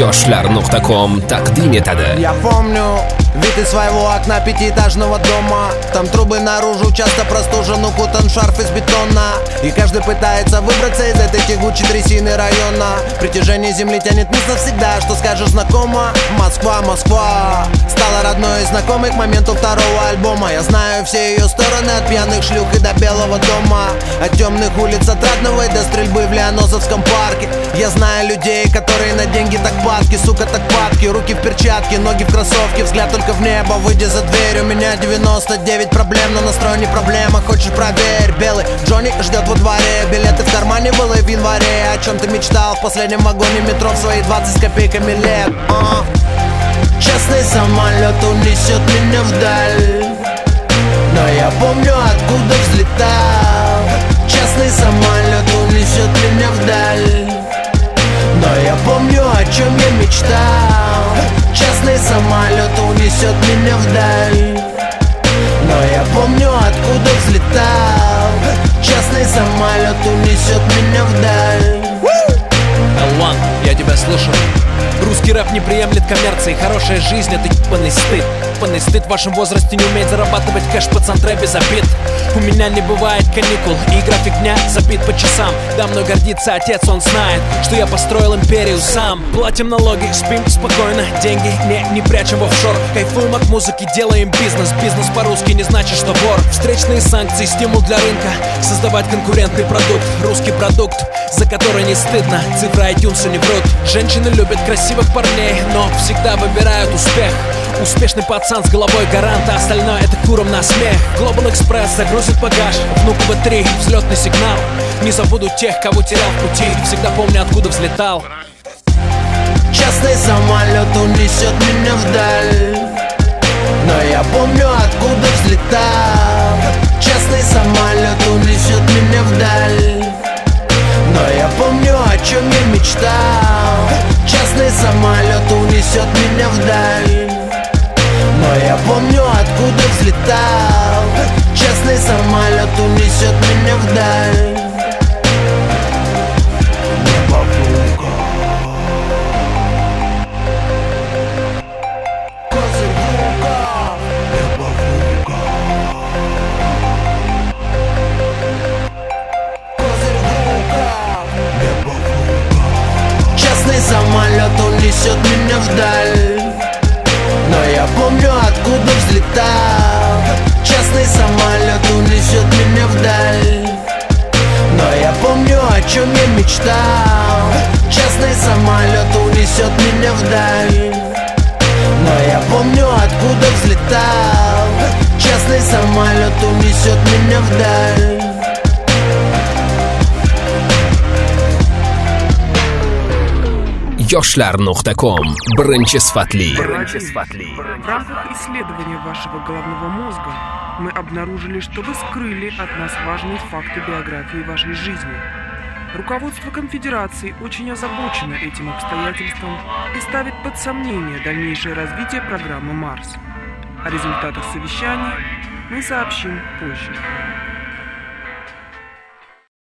Yoshlar.com taqdim etadi. Я помню вид из своего окна пятиэтажного дома. Там трубы наружу, часто простужен, укутан в шарф из бетона. И каждый пытается выбраться из этой тягучей трясины района. Притяжение земли тянет вниз навсегда. Что скажешь, знакомо? Москва, Москва стала родной и знакомой к моменту второго альбома. Я знаю все ее стороны, от пьяных шлюх и до Белого дома, от темных улиц Отрадного и до стрельбы в Леонозовском парке. Я знаю людей, которые на деньги так падки, сука, так падки. Руки в перчатки, ноги в кроссовки, взгляд только в небо, выйди за дверь. У меня 99 проблем, но настрой не проблема. Хочешь, проверь, белый Джоник ждет во дворе. Билеты в кармане было в январе. О чем ты мечтал в последнем вагоне метро в свои 20 с копейками лет? Частный самолет унесет меня вдаль, но я помню, откуда взлетал. Частный самолет унесет меня вдаль, но я помню, о чем я мечтал. Частный самолет унесет меня вдаль, но я помню, откуда взлетал. Частный самолет унесет меня вдаль. L1, я тебя слышу. Русский рэп не приемлет коммерции. Хорошая жизнь — это ебаный стыд. Ебаный стыд в вашем возрасте не уметь зарабатывать кэш по центре без обид. У меня не бывает каникул, и график дня забит по часам. Да, мной гордится отец, он знает, что я построил империю сам. Платим налоги, спим спокойно, деньги не прячем в офшор. Кайфуем от музыки, делаем бизнес. Бизнес по-русски не значит, что вор. Встречные санкции, стимул для рынка, создавать конкурентный продукт. Русский продукт, за который не стыдно. Цифры iTunes не врут. Женщины любят красивых парней, но всегда выбирают успех. Успешный пацан с головой гаранта, остальное это куром на смех. Global Express загрузит багаж, Внуково 3, взлетный сигнал. Не забуду тех, кого терял в пути, всегда помню, откуда взлетал. Частный самолет унесет меня вдаль, но я помню, откуда взлетал. Частный самолет унесет меня вдаль, но я помню, о чем я мечтал. Частный самолет унесет меня вдаль, но я помню, откуда взлетал. Частный самолет унесет меня вдаль. Самолет унесет меня вдаль, но я помню, откуда взлетал. Частный самолет унесет меня вдаль, но я помню, о чем я мечтал. Частный самолет унесет меня вдаль, но я помню, откуда взлетал. Частный самолет унесет меня вдаль. Yoshlar.com birinchi sifatli. В рамках исследования вашего головного мозга мы обнаружили, что вы скрыли от нас важные факты биографии вашей жизни. Руководство конфедерации очень озабочено этим обстоятельством и ставит под сомнение дальнейшее развитие программы «Марс». О результатах совещания мы сообщим позже.